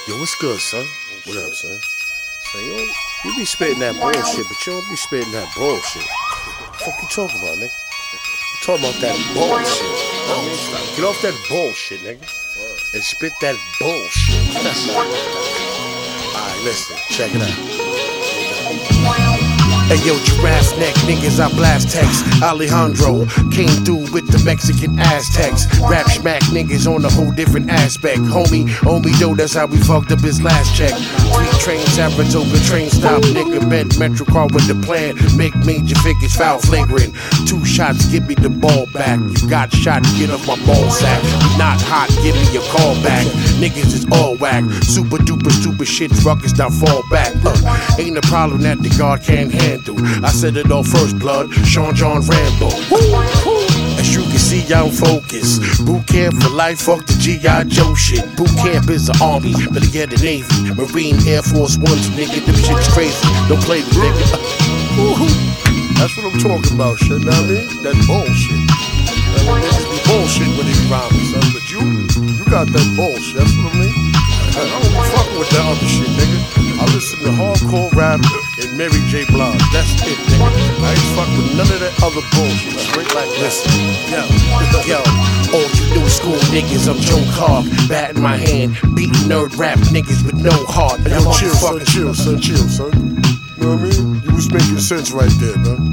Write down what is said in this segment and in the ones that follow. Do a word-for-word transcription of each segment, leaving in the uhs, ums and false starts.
Yo, what's good, son? What up, son? Son, you, don't, you be spitting that bullshit, but you don't be spitting that bullshit. What the fuck you talking about, nigga? You talking about that bullshit. Oh, get off that bullshit, nigga. And spit that bullshit. Alright, listen, check it out. Hey yo, giraffe neck niggas, I blast text. Alejandro came through with the Mexican Aztecs. Rap smack niggas on a whole different aspect. Homie, homie though, that's how we fucked up his last check. Three train Saratoga, train stop, nigga bent Metro car with the plan. Make major figures foul flagrant. Two shots, give me the ball back. You got shot, get off my ball sack. You not hot, give me your call back. Niggas is all whack. Super duper stupid shit, ruckus now fall back. Uh, ain't a problem that the guard can't handle. I said it all first, blood. Sean John Rambo. As you can see, I'm focused. Boot camp for life, fuck the G I Joe shit. Boot camp is the army, but they get the Navy, Marine, Air Force Ones, nigga. Them shit's crazy. Don't play the nigga. That's what I'm talking about, shit. Know what I mean? That bullshit. That niggas be bullshit when they rhyme, son. But you, you got that bullshit. That's what I mean. I don't be fucking with that other shit, nigga. I listen to hardcore rap and Mary J. Blige. That's it, nigga. I ain't fuck with none of that other bullshit. Straight like this. Yo, yo, all you new school niggas, I'm Joe Clark. Bat in my hand, beating nerd rap niggas with no heart. Yo, chill, son, chill, son, chill, son. You know what I mean? You was making sense right there, man.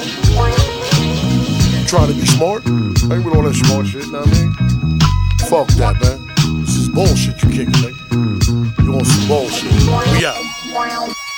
You trying to be smart? I ain't with all that smart shit, know what I mean? Fuck that, man. This is bullshit you kicking, nigga. You want some bullshit. We out.